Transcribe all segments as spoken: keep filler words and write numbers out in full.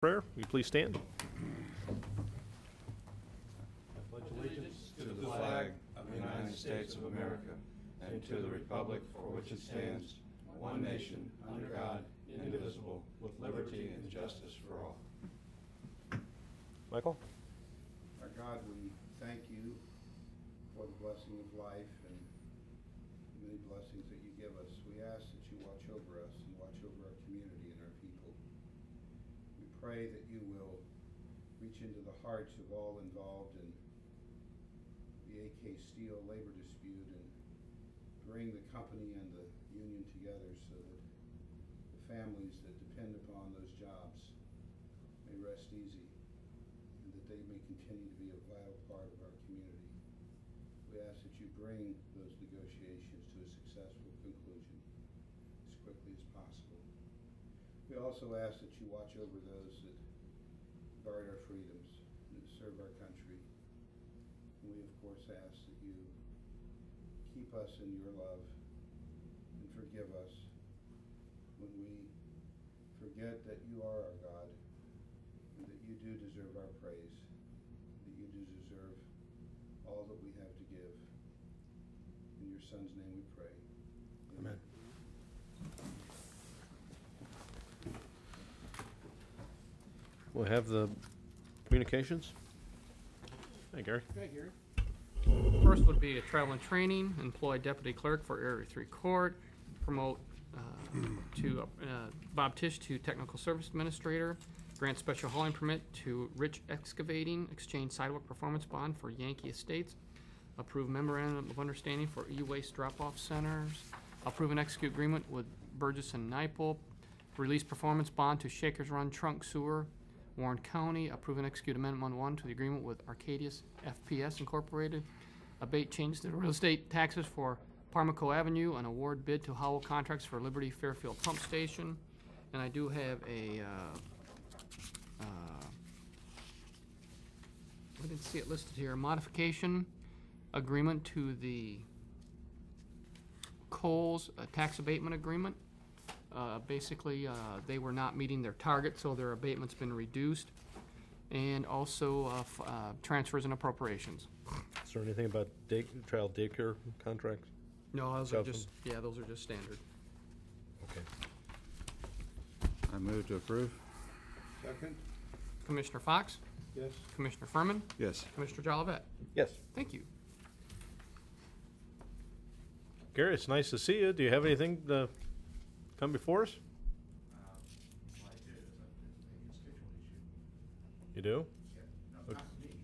prayer. Will you please stand? I pledge allegiance to the flag of the United States of America and to the republic for which it stands, one nation, under God, indivisible, with liberty and justice for all. Michael? Our God, we thank you for the blessing of life and many blessings that you give us. We ask that you watch over us and watch over our community and our people. We pray that you will reach into the hearts of all involved in the A K Steel labor dispute and bring the company and the union together so that the families that depend upon those jobs may rest easy and that they may continue to be a vital part of our community. We ask that you bring those negotiations to a successful conclusion as quickly as possible. We also ask that you watch over those that guard our freedoms and that serve our country. And we, of course, ask that you keep us in your love and forgive us when we forget that you are our God and that you do deserve our praise, that you do deserve all that we have to give. In your Son's name we pray. Amen. We'll have the communications. Hey, Gary. Hey, Gary. First would be a travel and training, employ deputy clerk for Area three Court, promote uh, to uh, Bob Tisch to technical service administrator, grant special hauling permit to Rich Excavating, exchange sidewalk performance bond for Yankee Estates, approve memorandum of understanding for e-waste drop-off centers, approve and execute agreement with Burgess and Nyepel, release performance bond to Shakers Run Trunk Sewer, Warren County, approve and execute amendment one to the agreement with Arcadius F P S Incorporated, abate changes to real estate taxes for Parmico Avenue, and award bid to Howell Contracts for Liberty Fairfield Pump Station. And I do have a, uh, uh, I didn't see it listed here, modification agreement to the Coles uh, tax abatement agreement. Uh, basically, uh, they were not meeting their target, so their abatement's been reduced. And also uh, f uh, transfers and appropriations. Is there anything about day, child daycare contracts? No, those are Councilman? just, yeah, those are just standard. Okay. I move to approve. Second? Commissioner Fox? Yes. Commissioner Furman? Yes. Commissioner Jolivet? Yes. Thank you. Gary, it's nice to see you. Do you have anything to come before us? You do? Okay.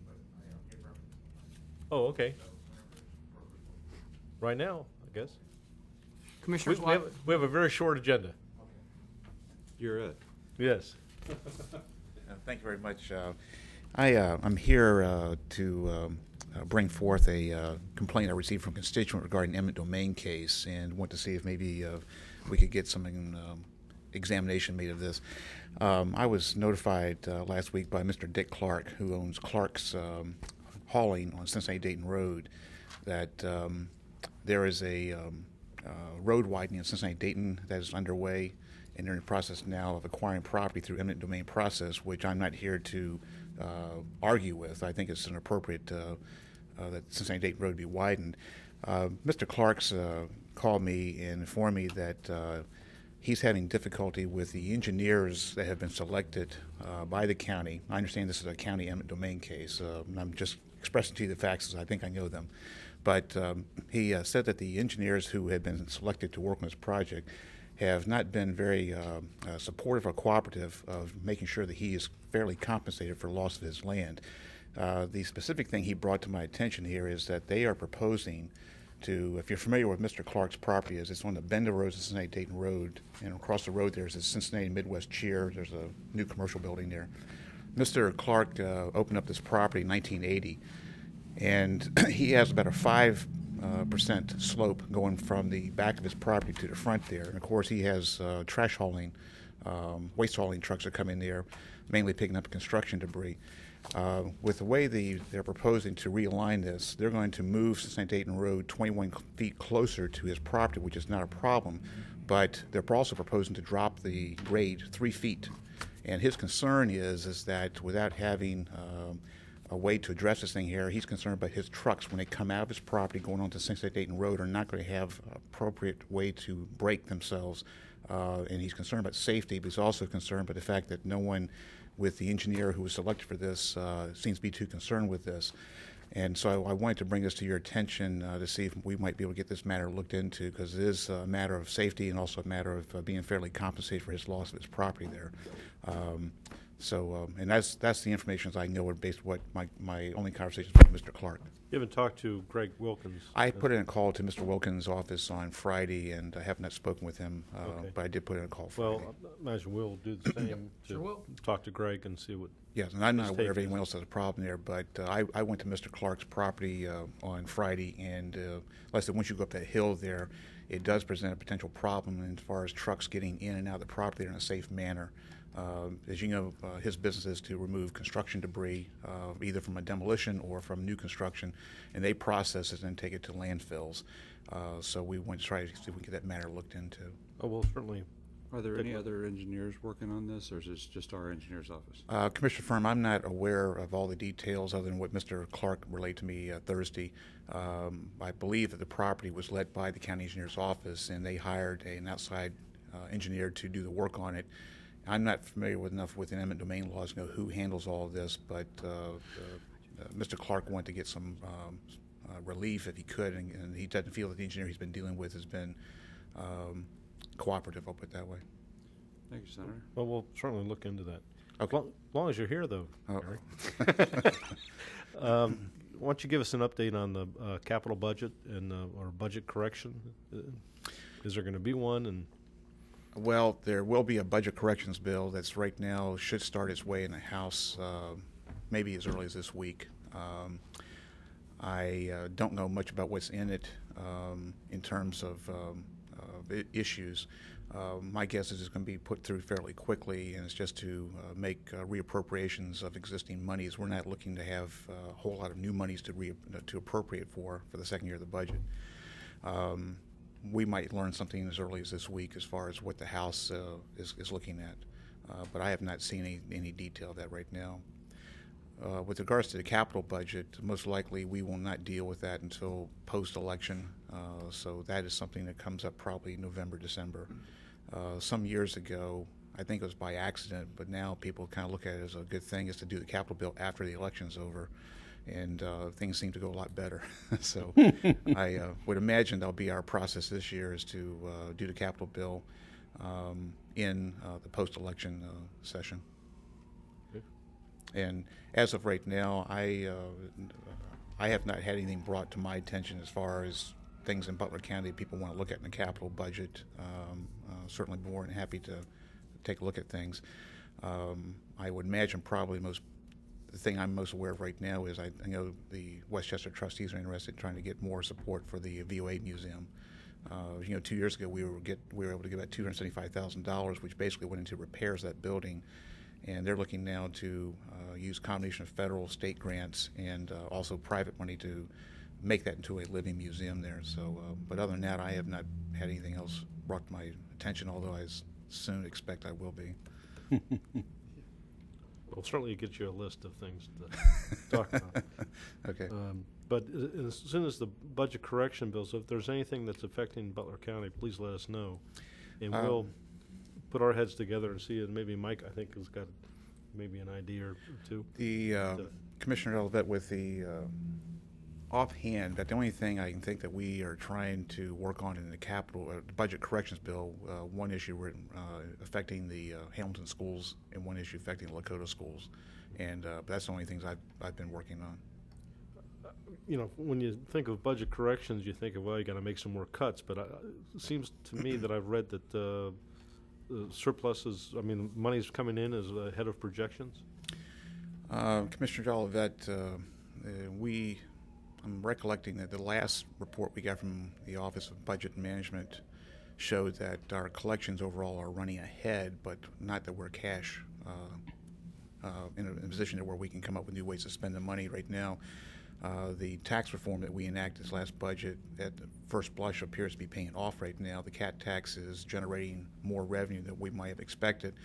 Oh, okay. Right now, I guess. We, Commissioners, we, have, Wa- we have a very short agenda. You're it. Yes. Uh, Thank you very much. Uh, I, uh, I'm here uh, to um, uh, bring forth a uh, complaint I received from a constituent regarding an eminent domain case, and want to see if maybe uh, we could get some um, examination made of this. Um, I was notified uh, last week by Mister Dick Clark, who owns Clark's um, Hauling on Cincinnati-Dayton Road, that um, there is a um, uh, road widening in Cincinnati-Dayton that is underway, and they're in the process now of acquiring property through eminent domain process, which I'm not here to uh, argue with. I think it's an appropriate uh, uh, that Cincinnati-Dayton Road be widened. Uh, Mister Clark's uh, called me and informed me that uh, he's having difficulty with the engineers that have been selected uh, by the county. I understand this is a county eminent domain case, uh, and I'm just expressing to you the facts as I think I know them. But um, he uh, said that the engineers who had been selected to work on this project have not been very uh, uh, supportive or cooperative of making sure that he is fairly compensated for loss of his land. Uh, the specific thing he brought to my attention here is that they are proposing to, if you're familiar with Mister Clark's property, is it's on the Bender Road, Cincinnati-Dayton Road, and across the road there's a Cincinnati Midwest Cheer. There's a new commercial building there. Mister Clark uh, opened up this property in nineteen eighty, and he has about a five uh, percent slope going from the back of his property to the front there. And of course, he has uh, trash hauling, um, waste hauling trucks that come in there, mainly picking up construction debris. Uh, with the way the, they're proposing to realign this, they're going to move Cincinnati-Dayton Road twenty-one feet closer to his property, which is not a problem, but they're also proposing to drop the grade three feet. And his concern is is that without having um, a way to address this thing here, he's concerned about his trucks when they come out of his property going onto Cincinnati Dayton Road are not going to have appropriate way to brake themselves. Uh, and he's concerned about safety, but he's also concerned about the fact that no one with the engineer who was selected for this uh, seems to be too concerned with this. And so I, I wanted to bring this to your attention uh, to see if we might be able to get this matter looked into, because it is a matter of safety and also a matter of uh, being fairly compensated for his loss of his property there. Um, so, um, and that's that's the information I know based on what my, my only conversations with Mister Clark. You haven't talked to Greg Wilkins? I put in a call to Mister Wilkins' office on Friday, and I have not spoken with him, uh, Okay. but I did put in a call Friday. Well, I imagine we'll do the same Sure to will. talk to Greg and see what. Yes, and I'm not His aware of take anyone is- else has a problem there, but uh, I, I went to Mister Clark's property uh, on Friday, and uh, like I said, once you go up that hill there, it does present a potential problem as far as trucks getting in and out of the property in a safe manner. Um, as you know, uh, his business is to remove construction debris, uh, either from a demolition or from new construction, and they process it and take it to landfills. Uh, so we went to try to see if we can get that matter looked into. Oh, well, certainly. Are there Take any a- other engineers working on this, or is this just our engineer's office? Uh, Commissioner Firm, I'm not aware of all the details other than what Mister Clark relayed to me uh, Thursday. Um, I believe that the property was led by the county engineer's office, and they hired an outside uh, engineer to do the work on it. I'm not familiar with enough with the eminent domain laws to know who handles all of this, but uh, uh, uh, Mister Clark wanted to get some um, uh, relief if he could, and, and he doesn't feel that the engineer he's been dealing with has been um, cooperative, I'll put it that way. Thank you, Senator. Well, we'll certainly look into that. Okay. As long, as long as you're here, though, Oh. Gary. um, why don't you give us an update on the uh, capital budget and uh, or budget correction? Uh, Is there going to be one? And Well, there will be a budget corrections bill that's right now should start its way in the House uh, maybe as early as this week. Um, I uh, don't know much about what's in it um, in terms of um, uh, I- issues. Uh, my guess is it's going to be put through fairly quickly, and it's just to uh, make uh, reappropriations of existing monies. We're not looking to have uh, a whole lot of new monies to re- to appropriate for for the second year of the budget. Um, we might learn something as early as this week as far as what the House uh, is, is looking at, uh, but I have not seen any, any detail of that right now. Uh, with regards to the capital budget, most likely we will not deal with that until post-election, uh, so that is something that comes up probably November, December. Uh, some years ago, I think it was by accident, but now people kind of look at it as a good thing is to do the capital bill after the election's over. And uh, things seem to go a lot better. So I uh, would imagine that'll be our process this year is to uh, do the capital bill um, in uh, the post-election uh, session. Good. And as of right now, I uh, I have not had anything brought to my attention as far as things in Butler County people want to look at in the capital budget. Um, uh, certainly more than happy to take a look at things. Um, I would imagine probably most the thing I'm most aware of right now is I, I know the Westchester trustees are interested in trying to get more support for the V O A museum. Uh, you know, two years ago we were get we were able to give out two hundred seventy-five thousand dollars, which basically went into repairs of that building, and they're looking now to uh, use a combination of federal, state grants, and uh, also private money to make that into a living museum there. So, uh, but other than that, I have not had anything else brought to my attention, although I s- soon expect I will be. we'll certainly get you a list of things to talk about. Okay. Um, but a- as soon as the budget correction bills, if there's anything that's affecting Butler County, please let us know. And Um, we'll put our heads together and see, and maybe Mike, I think, has got maybe an idea or two. The uh, The- Commissioner Olivet, with the uh, offhand, that the only thing I can think that we are trying to work on in the capital uh, the budget corrections bill, uh, one issue we're, uh, affecting the uh, Hamilton schools and one issue affecting the Lakota schools, and uh, that's the only things I've, I've been working on. You know, when you think of budget corrections, you think of, well, you got to make some more cuts. But I, it seems to me that I've read that uh, the surpluses, I mean, money's coming in as ahead of projections. Uh, Commissioner Olivet, uh, uh, we, I'm recollecting that the last report we got from the Office of Budget and Management showed that our collections overall are running ahead, but not that we're cash uh, uh, in, a, in a position to where we can come up with new ways to spend the money right now. Uh, the tax reform that we enacted this last budget at the first blush appears to be paying off right now. The cat tax is generating more revenue than we might have expected,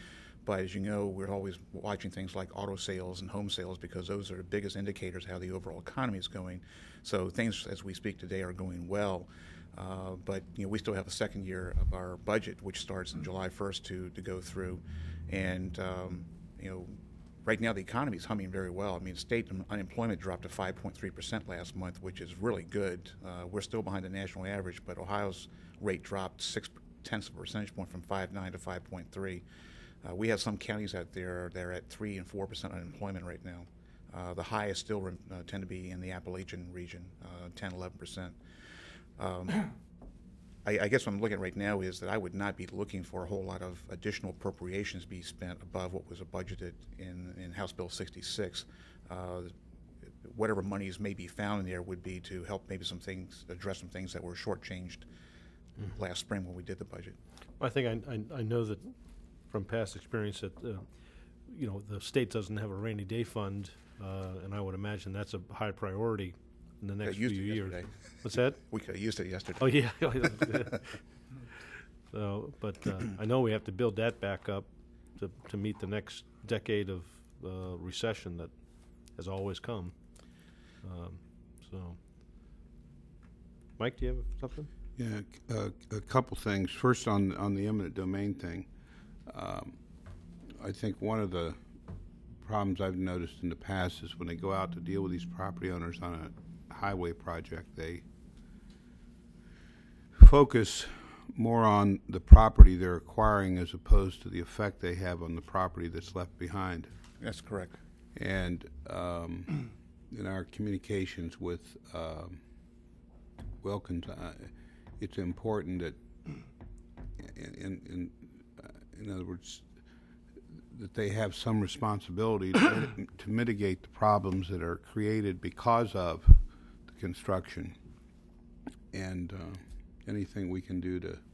but as you know, we're always watching things like auto sales and home sales because those are the biggest indicators of how the overall economy is going. So things, as we speak today, are going well. Uh, but you know, we still have a second year of our budget, which starts on July first to to go through, and um, you know, right now the economy is humming very well. I mean, state unemployment dropped to five point three percent last month, which is really good. Uh, we're still behind the national average, but Ohio's rate dropped six tenths of a percentage point from five point nine to five point three. Uh, we have some counties out there that are at three and four percent unemployment right now. Uh, the highest still uh, tend to be in the Appalachian region, uh, ten, eleven percent. Um, I, I guess what I'm looking at right now is that I would not be looking for a whole lot of additional appropriations to be spent above what was budgeted in, in House Bill sixty-six. Uh, whatever monies may be found in there would be to help maybe some things, address some things that were shortchanged mm-hmm. last spring when we did the budget. I think I, I, I know that from past experience that, uh, you know, the state doesn't have a rainy day fund, uh, and I would imagine that's a high priority in the next few years. What's that? We could have used it yesterday. Oh, yeah. So, but uh, I know we have to build that back up to, to meet the next decade of uh, recession that has always come. Um, so, Mike, do you have something? Yeah, uh, a couple things. First, on on the eminent domain thing, um, I think one of the problems I've noticed in the past is when they go out to deal with these property owners on a highway project, they focus more on the property they're acquiring as opposed to the effect they have on the property that's left behind. That's correct. And um, in our communications with um, Wilkins, uh, it's important that, in, in, uh, in other words, that they have some responsibility to, to mitigate the problems that are created because of the construction, and uh, anything we can do to,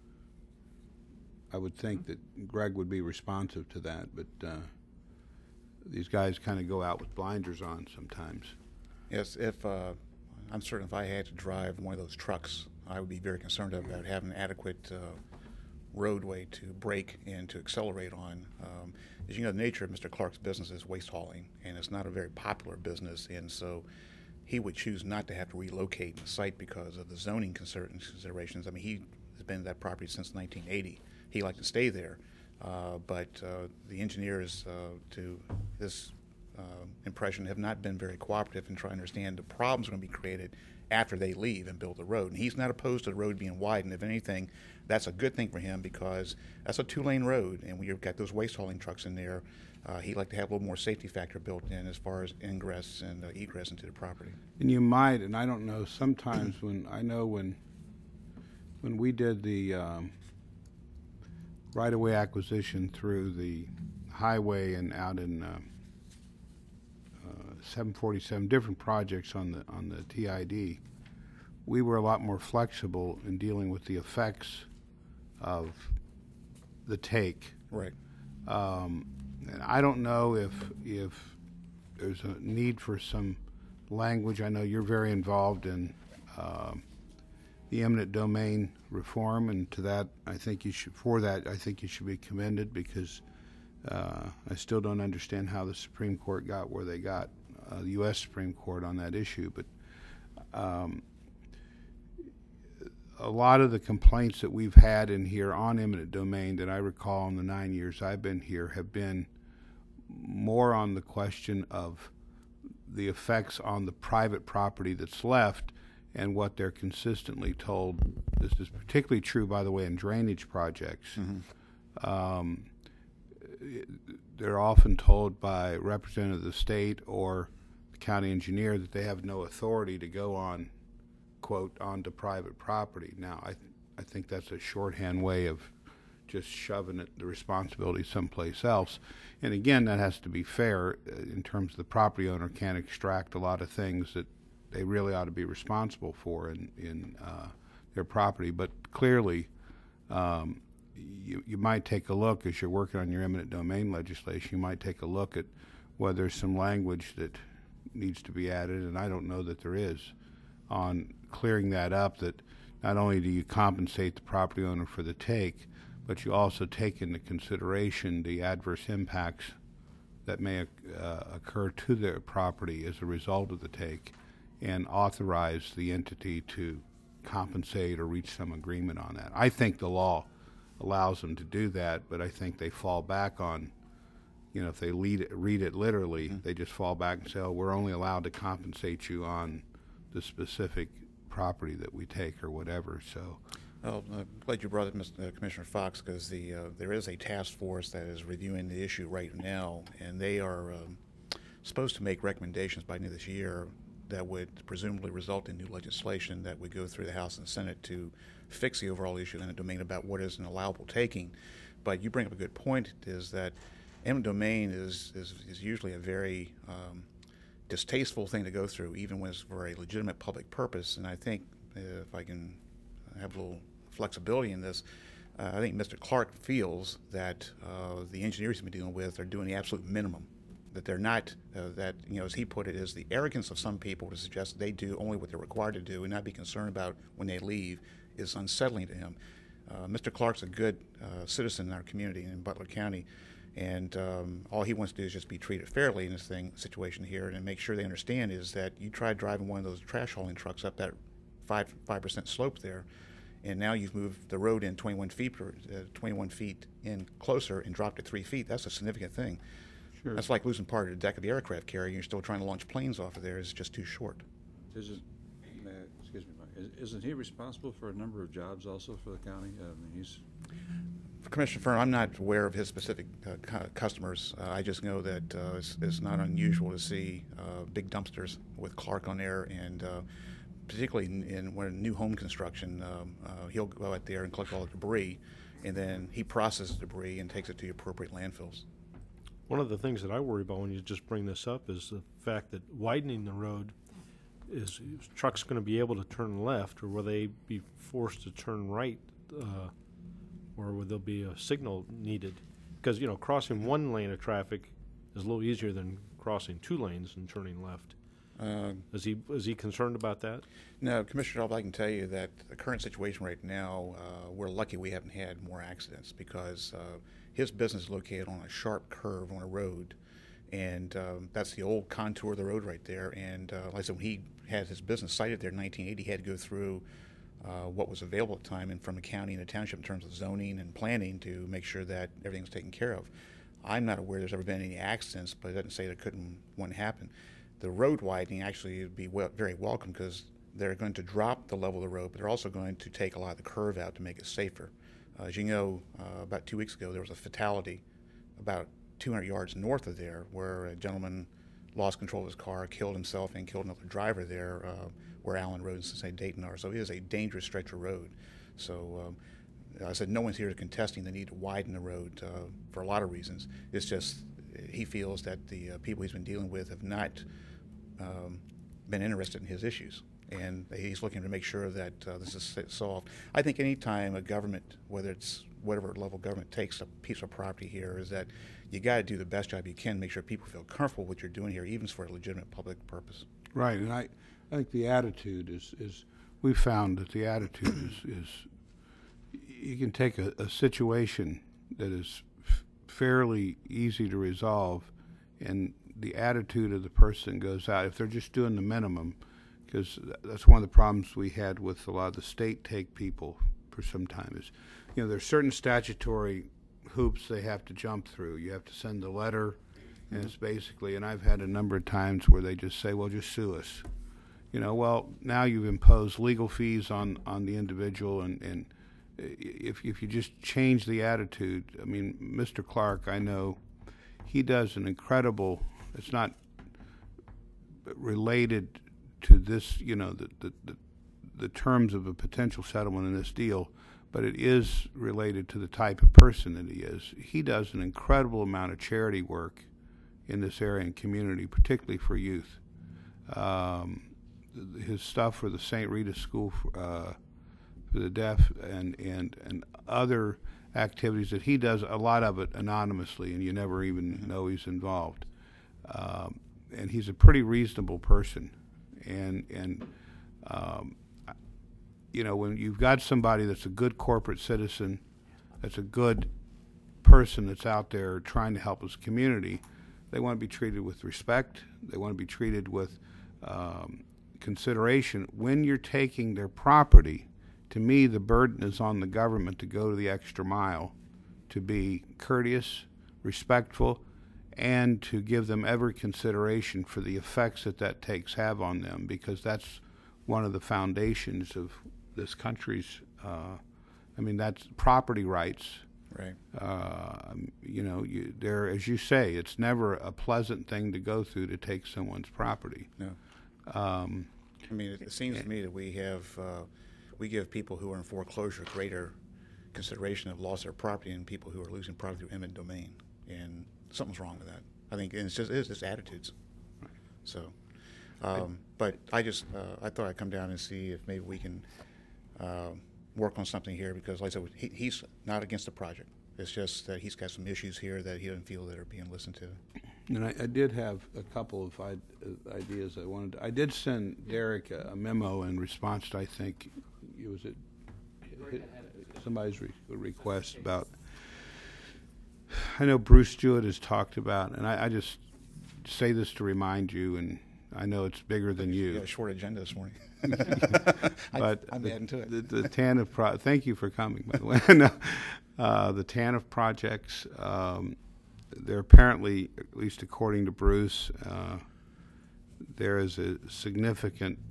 I would think that Greg would be responsive to that, but uh, these guys kind of go out with blinders on sometimes. Yes, if uh, I'm certain if I had to drive one of those trucks, I would be very concerned about having adequate uh, roadway to brake and to accelerate on. Um, as you know, the nature of Mister Clark's business is waste hauling, and it's not a very popular business, and so he would choose not to have to relocate the site because of the zoning considerations. I mean, he has been at that property since nineteen eighty. He liked to stay there, uh, but uh, the engineers, uh, to this uh, impression, have not been very cooperative in trying to understand the problems that are going to be created after they leave and build the road. And he's not opposed to the road being widened. If anything, that's a good thing for him because that's a two-lane road, and when you've got those waste hauling trucks in there, uh, he'd like to have a little more safety factor built in as far as ingress and uh, egress into the property. And you might, and I don't know, sometimes when, I know when when we did the um, right-of-way acquisition through the highway and out in uh, uh, seven forty-seven, different projects on the on the T I D, we were a lot more flexible in dealing with the effects of the take. Right. Um, and I don't know if if there's a need for some language. I know you're very involved in uh, the eminent domain reform, and to that, I think you should. For that, I think you should be commended because uh, I still don't understand how the Supreme Court got where they got, uh, the U S Supreme Court on that issue. But um, a lot of the complaints that we've had in here on eminent domain that I recall in the nine years I've been here have been more on the question of the effects on the private property that's left and what they're consistently told. This is particularly true, by the way, in drainage projects. Mm-hmm. Um, they're often told by representatives of the state or the county engineer that they have no authority to go on, quote, onto private property. Now, I, th- I think that's a shorthand way of just shoving it, the responsibility someplace else. And again, that has to be fair uh, in terms of the property owner can't extract a lot of things that they really ought to be responsible for in, in uh, their property. But clearly, um, you, you might take a look, as you're working on your eminent domain legislation, you might take a look at whether there's some language that needs to be added, and I don't know that there is, on clearing that up, that not only do you compensate the property owner for the take, but you also take into consideration the adverse impacts that may uh, occur to their property as a result of the take, and authorize the entity to compensate or reach some agreement on that. I think the law allows them to do that, but I think they fall back on, you know, if they lead it, read it literally, mm-hmm. they just fall back and say, oh, we're only allowed to compensate you on the specific property that we take or whatever. So, well, I'm glad you brought it, Mister Uh, Commissioner Fox, because the uh, there is a task force that is reviewing the issue right now, and they are um, supposed to make recommendations by the end of this year that would presumably result in new legislation that would go through the House and Senate to fix the overall issue of eminent domain about what is an allowable taking. But you bring up a good point, is that eminent domain is, is, is usually a very um, distasteful thing to go through, even when it's for a legitimate public purpose. And I think, uh, if I can have a little flexibility in this, uh, I think Mister Clark feels that uh, the engineers he's been dealing with are doing the absolute minimum. That they're not, uh, that, you know, as he put it, is the arrogance of some people to suggest that they do only what they're required to do and not be concerned about when they leave is unsettling to him. Uh, Mister Clark's a good uh, citizen in our community in Butler County, and um, all he wants to do is just be treated fairly in this thing situation here, and make sure they understand is that you tried driving one of those trash hauling trucks up that five five percent slope there, and now you've moved the road in twenty-one feet per, uh, twenty-one feet in closer and dropped it three feet. That's a significant thing. sure. That's like losing part of the deck of the aircraft carrier. And you're still trying to launch planes off of there. It's just too short. Isn't, uh, excuse me, Mike, is- isn't he responsible for a number of jobs also for the county? I mean, he's, Commissioner Fern, I'm not aware of his specific uh, cu- customers. Uh, I just know that uh, it's, it's not unusual to see uh, big dumpsters with Clark on there, and uh, particularly in, in when new home construction, um, uh, he'll go out there and collect all the debris, and then he processes the debris and takes it to the appropriate landfills. One of the things that I worry about when you just bring this up is the fact that widening the road is, is trucks going to be able to turn left, or will they be forced to turn right, uh, or will there be a signal needed? Because, you know, crossing one lane of traffic is a little easier than crossing two lanes and turning left. Uh, Is he is he concerned about that? No, Commissioner Shelby, I can tell you that the current situation right now, uh, we're lucky we haven't had more accidents, because uh, his business is located on a sharp curve on a road, and um, that's the old contour of the road right there. And uh, like I said, when he had his business sited there in nineteen eighty, he had to go through uh, what was available at the time and from the county and the township in terms of zoning and planning to make sure that everything was taken care of. I'm not aware there's ever been any accidents, but it doesn't say there couldn't one happen. The road widening actually would be well, very welcome, because they're going to drop the level of the road, but they're also going to take a lot of the curve out to make it safer. Uh, as you know, uh, about two weeks ago, there was a fatality about two hundred yards north of there, where a gentleman lost control of his car, killed himself, and killed another driver there, uh, where Allen Road and Cincinnati Dayton are. So it is a dangerous stretch of road. So um, I said no one's here contesting the need to widen the road uh, for a lot of reasons. It's just he feels that the uh, people he's been dealing with have not um, been interested in his issues, and he's looking to make sure that uh, this is solved. I think any time a government, whether it's whatever level government takes a piece of property here, is that you got to do the best job you can, make sure people feel comfortable with what you're doing here, even for a legitimate public purpose. Right, and I, I think the attitude is, is we found that the attitude is, is you can take a, a situation that is f- fairly easy to resolve, and the attitude of the person goes out. If they're just doing the minimum, because that's one of the problems we had with a lot of the state take people for some time is, you know, there's certain statutory hoops they have to jump through. You have to send a letter, and it's basically, and I've had a number of times where they just say, well, just sue us. You know, well, now you've imposed legal fees on, on the individual, and, and if if you just change the attitude, I mean, Mister Clark, I know, he does an incredible, it's not related to this, you know, the, the, the, the terms of a potential settlement in this deal, but it is related to the type of person that he is. He does an incredible amount of charity work in this area and community, particularly for youth. Um, his stuff for the Saint Rita School for, uh, for the Deaf and, and, and other activities that he does, a lot of it anonymously, and you never even know he's involved. Um, and he's a pretty reasonable person. And, and um, you know, when you've got somebody that's a good corporate citizen, that's a good person that's out there trying to help his community, they want to be treated with respect. They want to be treated with um, consideration. When you're taking their property, to me, the burden is on the government to go to the extra mile, to be courteous, respectful, and to give them every consideration for the effects that that takes have on them, because that's one of the foundations of this country's, uh, I mean, that's property rights. Right. Uh, you know, you, there, as you say, it's never a pleasant thing to go through to take someone's property. No. Um, I mean, it, it seems to me that we have, uh, we give people who are in foreclosure greater consideration of loss of their property than people who are losing property through eminent domain. And something's wrong with that. I think and it's just, it's just attitudes. So, um, but I just, uh, I thought I'd come down and see if maybe we can uh, work on something here, because like I said, he, he's not against the project. It's just that he's got some issues here that he doesn't feel that are being listened to. And I, I did have a couple of I, uh, ideas I wanted to, I did send Derek a, a memo in response to, I think, it was it, somebody's re- request about, I know Bruce Jewett has talked about, and I, I just say this to remind you, and I know it's bigger than you. You got a short agenda this morning. But I, I'm the, adding to it. The, the TANF pro- thank you for coming, by the way. no, uh, the TANF projects, um, they're apparently, at least according to Bruce, uh, there is a significant,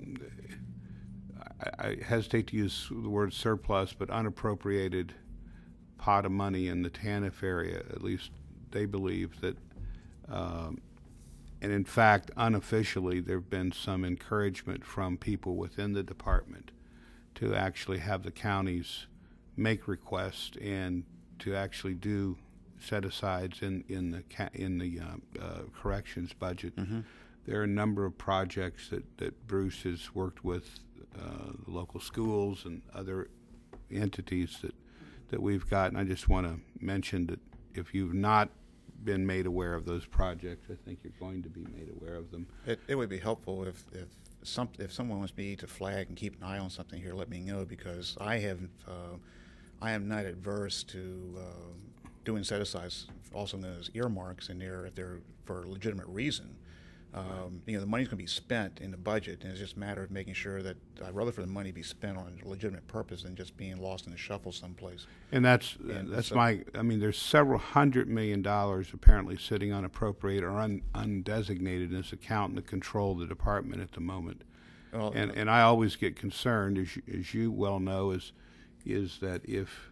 I, I hesitate to use the word surplus, but unappropriated pot of money in the TANF area. At least they believe that, um, and in fact, unofficially, there have been some encouragement from people within the department to actually have the counties make requests and to actually do set-asides in in the ca- in the uh, uh, corrections budget. Mm-hmm. There are a number of projects that, that Bruce has worked with uh, the local schools and other entities that that we've got, and I just want to mention that if you've not been made aware of those projects, I think you're going to be made aware of them. It, it would be helpful if if some if someone wants me to flag and keep an eye on something here, let me know, because I have uh, I am not adverse to uh, doing set-asides, also known as earmarks, in there if they're for a legitimate reason. Um, you know, the money's going to be spent in the budget, and it's just a matter of making sure that I'd rather for the money be spent on a legitimate purpose than just being lost in the shuffle someplace. And that's And that's so- my. I mean, there's several hundred million dollars apparently sitting unappropriated or un, undesignated in this account in the control of the department at the moment. Well, And and I always get concerned, as you, as you well know, is is that if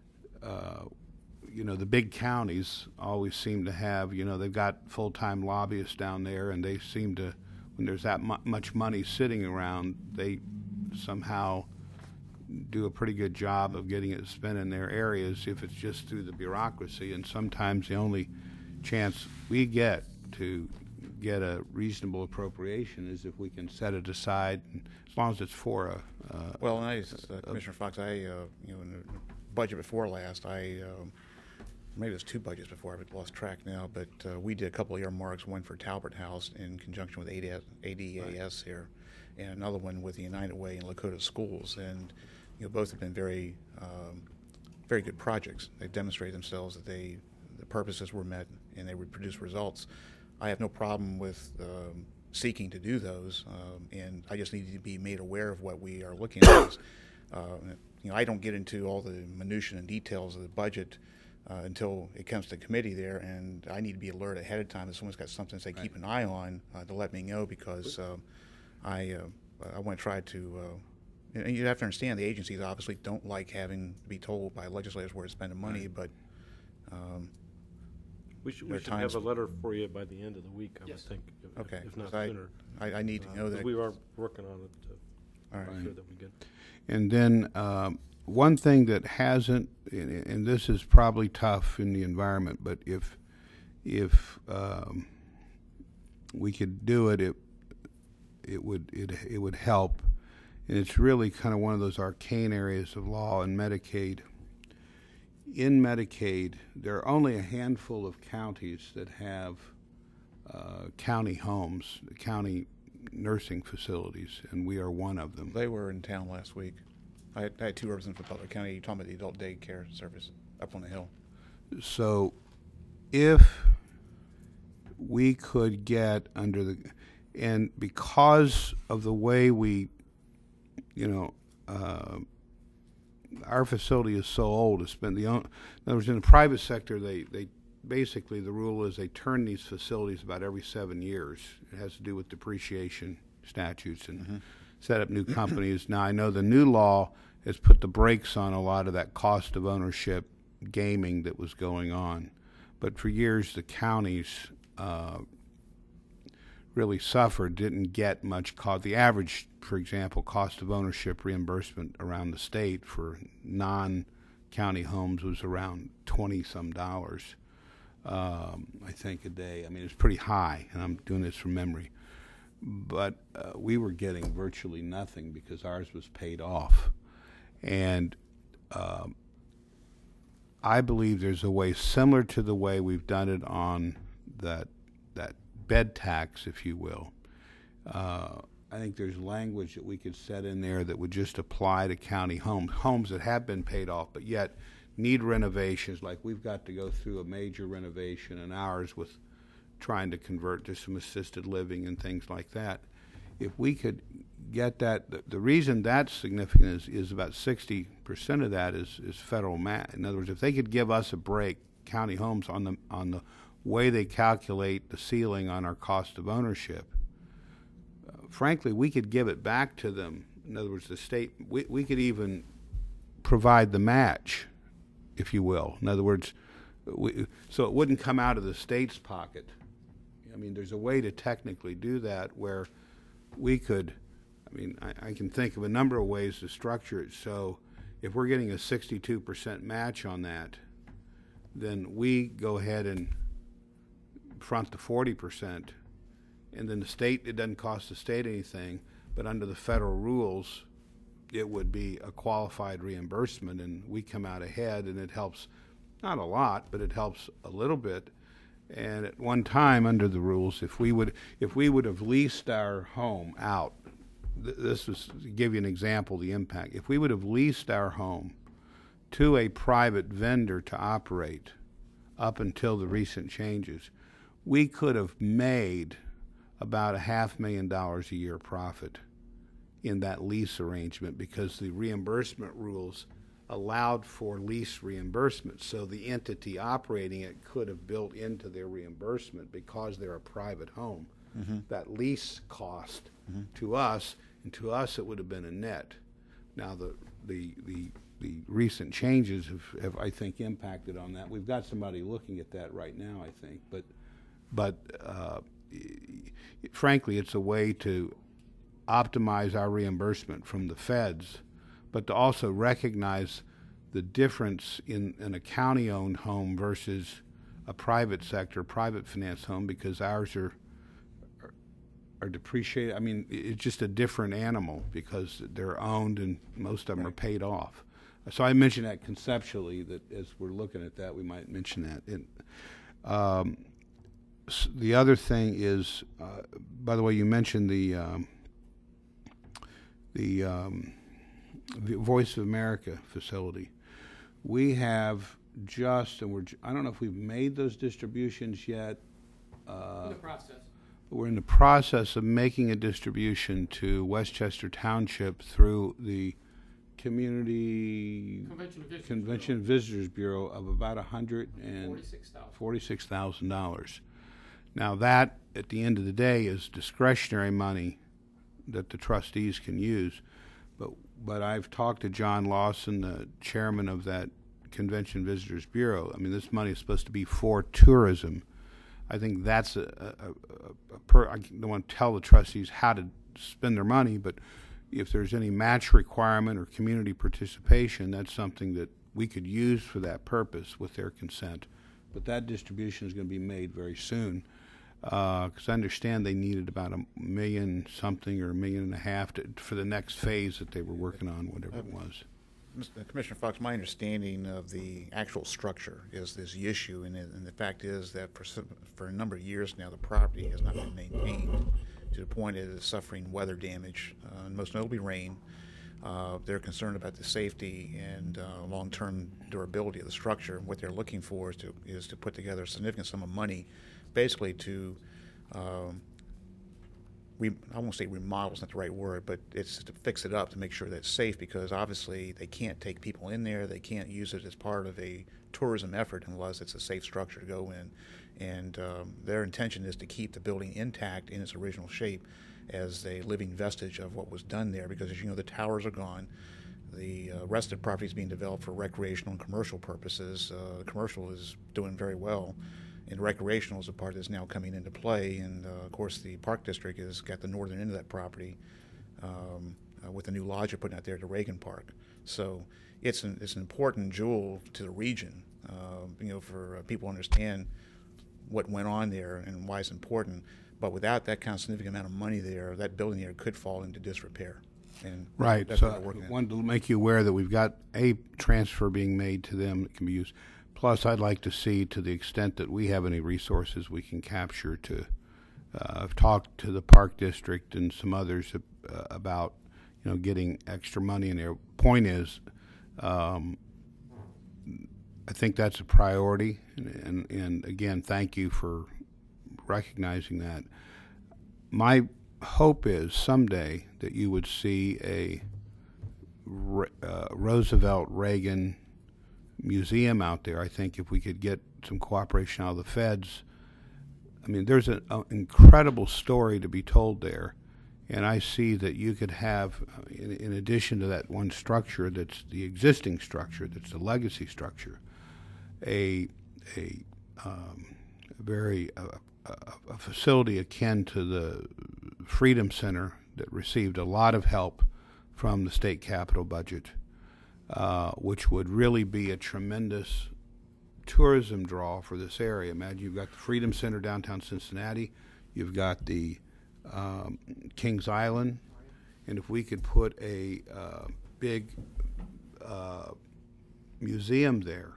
uh, you know the big counties always seem to have, you know, they've got full-time lobbyists down there, and they seem to, when there's that mu- much money sitting around, they somehow do a pretty good job of getting it spent in their areas if it's just through the bureaucracy. And sometimes the only chance we get to get a reasonable appropriation is if we can set it aside, and as long as it's for a. Uh, Well, and I, uh, Commissioner Fox, I, uh, you know, in the budget before last, I, um, maybe it was two budgets before, I've lost track now, but uh, we did a couple of earmarks, one for Talbot House in conjunction with A D A S here, and another one with the United Way and Lakota Schools, and you know, both have been very, um, very good projects. They've demonstrated themselves that they, the purposes were met and they would produce results. I have no problem with um, seeking to do those, um, and I just need to be made aware of what we are looking at. Uh, you know, I don't get into all the minutiae and details of the budget uh, until it comes to committee there, and I need to be alert ahead of time if someone's got something to say keep an eye on uh, to let me know, because um, I uh, I want to try to. Uh, and you have to understand the agencies obviously don't like having to be told by legislators where to spend the money, but. Um, We should, There we are should have a times- letter for you by the end of the week, I would Yes. think, if- Okay, if not 'cause I- sooner. I, I need to Uh, know 'cause that. we are working on it to All right. make sure that we get. And then um, one thing that hasn't, and, and this is probably tough in the environment, but if if um, we could do it, it it would it it would help. And it's really kind of one of those arcane areas of law in Medicaid. In Medicaid, there are only a handful of counties that have uh, county homes, county nursing facilities, and we are one of them. They were in town last week. I had, I had two representatives from Butler County. You're talking about the adult daycare service up on the hill. So if we could get under the, and because of the way we, you know, uh, our facility is so old, it's been the only, in other words, in the private sector, they, they basically, the rule is they turn these facilities about every seven years. It has to do with depreciation statutes and mm-hmm. set up new companies. Now, I know the new law has put the brakes on a lot of that cost of ownership gaming that was going on. But for years, the counties uh, really suffered, didn't get much cost. The average, for example, cost of ownership reimbursement around the state for non-county homes was around twenty-some dollars, um, I think, a day. I mean, it's pretty high, and I'm doing this from memory. But uh, we were getting virtually nothing because ours was paid off. And um, I believe there's a way similar to the way we've done it on that that bed tax, if you will. Uh, I think there's language that we could set in there that would just apply to county homes, homes that have been paid off, but yet need renovations. Like we've got to go through a major renovation, and ours with trying to convert to some assisted living and things like that. If we could get that, the, the reason that's significant is, is about sixty percent of that is, is federal match. In other words, if they could give us a break, county homes, on the on the way they calculate the ceiling on our cost of ownership, uh, frankly, we could give it back to them. In other words, the state, we, we could even provide the match, if you will. In other words, we, so it wouldn't come out of the state's pocket. I mean, there's a way to technically do that where we could, I mean, I, I can think of a number of ways to structure it. So if we're getting a sixty-two percent match on that, then we go ahead and front the forty percent, and then the state, it doesn't cost the state anything, but under the federal rules, it would be a qualified reimbursement, and we come out ahead, and it helps, not a lot, but it helps a little bit. And at one time, under the rules, if we would if we would have leased our home out, th- this was to give you an example, the impact. If we would have leased our home to a private vendor to operate up until the recent changes, we could have made about a half million dollars a year profit in that lease arrangement because the reimbursement rules allowed for lease reimbursement. So the entity operating it could have built into their reimbursement because they're a private home. Mm-hmm. That lease cost mm-hmm. to us, and to us it would have been a net. Now the the the, the recent changes have, have, I think, impacted on that. We've got somebody looking at that right now, I think. But but uh, frankly, it's a way to optimize our reimbursement from the feds, but to also recognize the difference in, in a county-owned home versus a private sector, private finance home, because ours are, are are depreciated. I mean, it's just a different animal because they're owned and most of them right. are paid off. So I mentioned that conceptually, that as we're looking at that, we might mention that. And, um, s- the other thing is, uh, by the way, you mentioned the um, the um, Voice of America facility. We have just, and we're, j- I don't know if we've made those distributions yet. Uh, In the process. But we're in the process of making a distribution to Westchester Township through the Community Convention and Visitors Convention and Visitors Bureau of about one hundred forty-six thousand dollars. Now that, at the end of the day, is discretionary money that the trustees can use. But but I've talked to John Lawson, the chairman of that Convention Visitors Bureau. I mean, this money is supposed to be for tourism. I think that's a, a, a, a per, I don't want to tell the trustees how to spend their money, but if there's any match requirement or community participation, that's something that we could use for that purpose with their consent. But that distribution is going to be made very soon, because uh, I understand they needed about a million something or a million and a half to, for the next phase that they were working on, whatever it was. Mister Commissioner Fox, my understanding of the actual structure is this issue, and, it, and the fact is that for some, for a number of years now, the property has not been maintained to the point it is suffering weather damage, uh, and most notably rain. Uh, they're concerned about the safety and uh, long-term durability of the structure. What they're looking for is to is to put together a significant sum of money, basically to um, re I won't say remodel is not the right word, but it's to fix it up to make sure that it's safe, because obviously they can't take people in there. They can't use it as part of a tourism effort unless it's a safe structure to go in. And um, their intention is to keep the building intact in its original shape as a living vestige of what was done there, because as you know, the towers are gone. The uh, rest of the property is being developed for recreational and commercial purposes. Uh, commercial is doing very well, and recreational is a part that's now coming into play. And uh, of course, the Park District has got the northern end of that property um, uh, with the new lodge they're putting out there at the Reagan Park. So it's an, it's an important jewel to the region, uh, you know, for uh, people to understand what went on there and why it's important. But without that kind of significant amount of money there, that building there could fall into disrepair. And Right. that's So what we're I working at. wanted to make you aware that we've got a transfer being made to them that can be used. Plus, I'd like to see, to the extent that we have any resources we can capture, to uh, I've talked to the Park District and some others uh, about, you know, getting extra money in there. Point is, um, I think that's a priority, and, and, and again, thank you for recognizing that. My hope is someday that you would see a uh, Roosevelt Reagan museum out there. I think if we could get some cooperation out of the feds, I mean, there's an incredible story to be told there, and I see that you could have, in, in addition to that one structure that's the existing structure, that's the legacy structure, a a um, very uh, a, a facility akin to the Freedom Center that received a lot of help from the state capital budget, uh, which would really be a tremendous tourism draw for this area. Imagine you've got the Freedom Center downtown Cincinnati, you've got the um, Kings Island, and if we could put a uh, big uh, museum there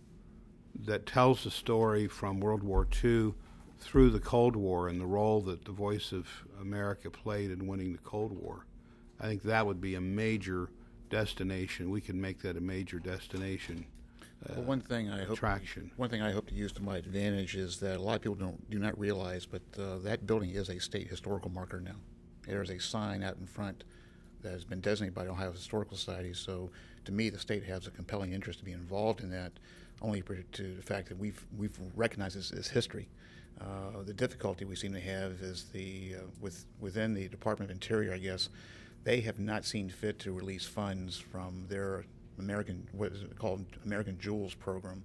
that tells the story from World War Two through the Cold War and the role that the Voice of America played in winning the Cold War, I think that would be a major destination. We could make that a major destination. Uh, Well, one thing I hope attraction. one thing I hope to use to my advantage is that a lot of people don't do not realize, but uh, that building is a state historical marker now. There is a sign out in front that has been designated by the Ohio Historical Society. So, to me, the state has a compelling interest to be involved in that, only to the fact that we've we've recognized this as history. Uh, the difficulty we seem to have is the uh, with within the Department of Interior, I guess, they have not seen fit to release funds from their American, what is it called, American Jewels program.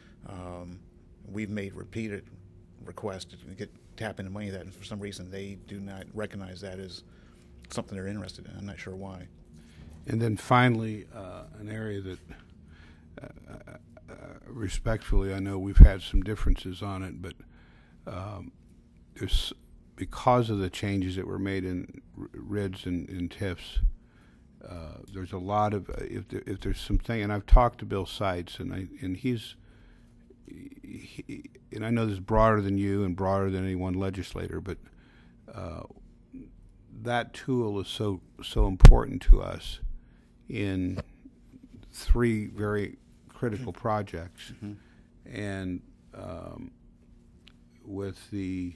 Um, we've made repeated requests to get tap into money of that, and for some reason they do not recognize that as something they're interested in. I'm not sure why. And then finally, uh, an area that, uh, uh, respectfully, I know we've had some differences on it, but um, there's, because of the changes that were made in R I Ds and, and T I Fs, uh, there's a lot of, uh, if, there, if there's something, and I've talked to Bill Seitz, and, I, and he's, he, and I know this is broader than you and broader than any one legislator, but uh, that tool is so so important to us in three very critical projects, Mm-hmm. and um, with the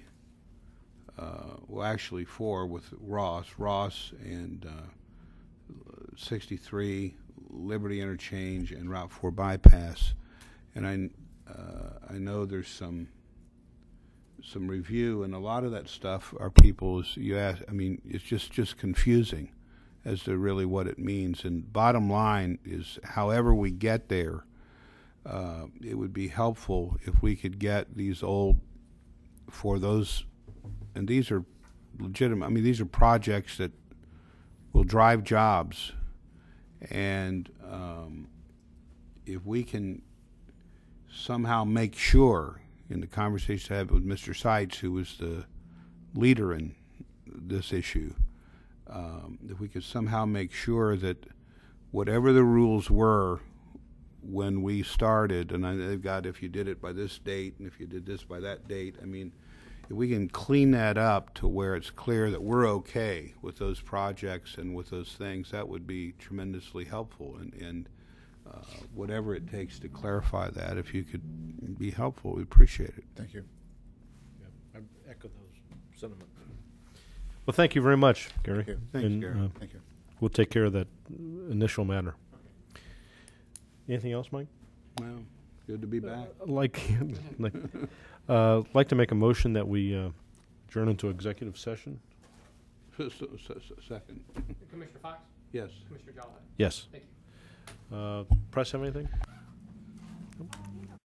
uh, well, actually four with Ross, Ross and uh, sixty-three, Liberty Interchange, and Route four bypass, and I uh, I know there's some. some review, and a lot of that stuff are people's, you ask, I mean, it's just, just confusing as to really what it means. And bottom line is, however we get there, uh, it would be helpful if we could get these old, for those, and these are legitimate, I mean, these are projects that will drive jobs, and um, if we can somehow make sure, in the conversation I had with Mister Seitz, who was the leader in this issue, um, if we could somehow make sure that whatever the rules were when we started, and I, they've got if you did it by this date and if you did this by that date, I mean, if we can clean that up to where it's clear that we're okay with those projects and with those things, that would be tremendously helpful. And, and uh, whatever it takes to clarify that, if you could be helpful, we appreciate it. Thank you. Yeah, I echo those sentiments. Well, thank you very much, Gary. Thank you. Thanks, And, Gary. uh, Thank you. we'll take care of that initial matter. Anything else, Mike? Well, good to be back. Like, like, uh, like to make a motion that we uh, adjourn into executive session. So- so- so- so- Second. Commissioner Fox? Yes. Commissioner Jolly? Yes. Thank you. Uh, press have anything?